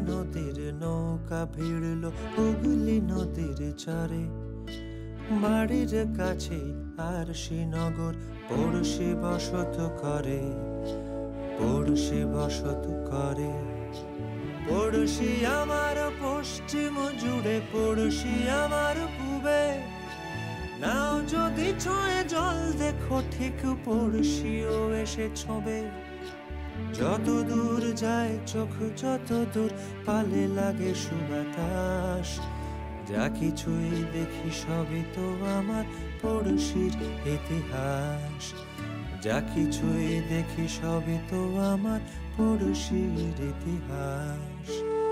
নদীর নৌকা ভিড়ল হুগলি নদীর চরে। বাড়ির কাছে আর শ্রীনগর পড়শি বসত করে, পড়শি বসত করে। পড়শি আমার পশ্চিম জুড়ে, পড়শি আমার পূবে। নাও যদি ছুঁয়ে জল দেখো ঠিক পড়শিও এসে ছোঁবে। যত দূর যায় চোখ যত দূর পালে লাগে সুবাতাস। যা কিছুই দেখি সবই তো আমার পড়শির ইতিহাস। যা কিছুই দেখি সবই তো আমার পড়শির ইতিহাস।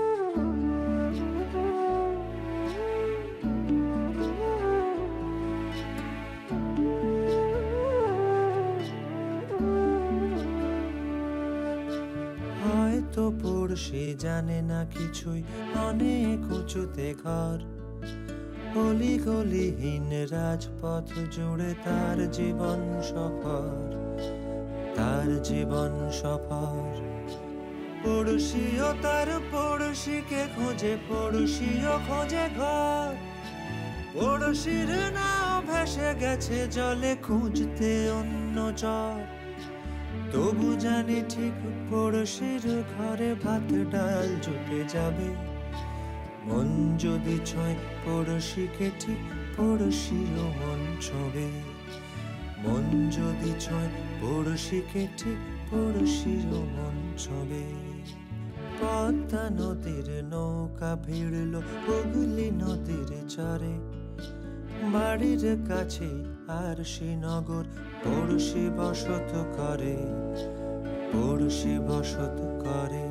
হয়তো পড়শি জানে না কিছুই, অনেক উঁচুতে ঘর। অলি গলিহীন রাজপথ জুড়ে তার জীবন সফর, তার জীবন সফর। পড়শিও তার পড়শিকে খোঁজে, পড়শিও খোঁজে ঘর। পড়শির নাও ভেসে গেছে জলে খুঁজতে অন্য চর। তবু জানি ঠিক পড়শির ঘরে ভাত ডাল জুটে যাবে। মন যদি ছয় পড়শিকে ঠিক পড়শিরও মন ছবে। মন যদি ছয় পড়শিকে ঠিক পড়শিরও মন ছবে। পদ্মা নদীর নৌকা ভিড়ল হুগলি নদীর চরে। বাড়ির কাছে আর শ্রীনগর পড়শি বসত করে, পড়শি বসত করে।